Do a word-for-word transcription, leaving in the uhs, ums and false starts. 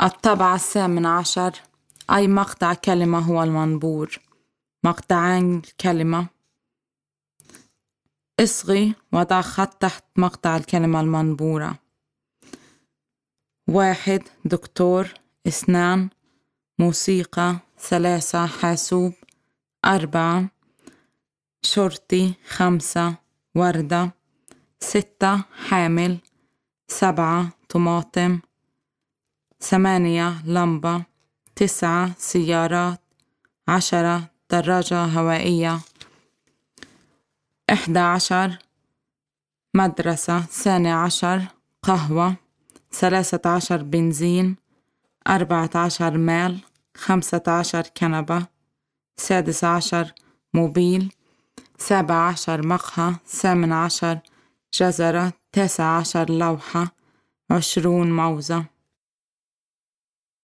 الطبعة الثامن عشر. أي مقطع كلمة هو المنبور. مقطعان الكلمة. اصغي وضع خط تحت مقطع الكلمة المنبورة. واحد دكتور. اثنان موسيقى. ثلاثة حاسوب. أربعة شرطي. خمسة وردة. ستة حامل. سبعة طماطم. ثمانية لمبة. تسعة سيارات. عشرة دراجة هوائية. إحدى عشر مدرسة. ثاني عشر قهوة. ثلاثة عشر بنزين. أربعة عشر مال. خمسة عشر كنبة. سادس عشر موبيل. سابع عشر مقهى. ثامن عشر جزرة. تاسع عشر لوحة. عشرون موزة.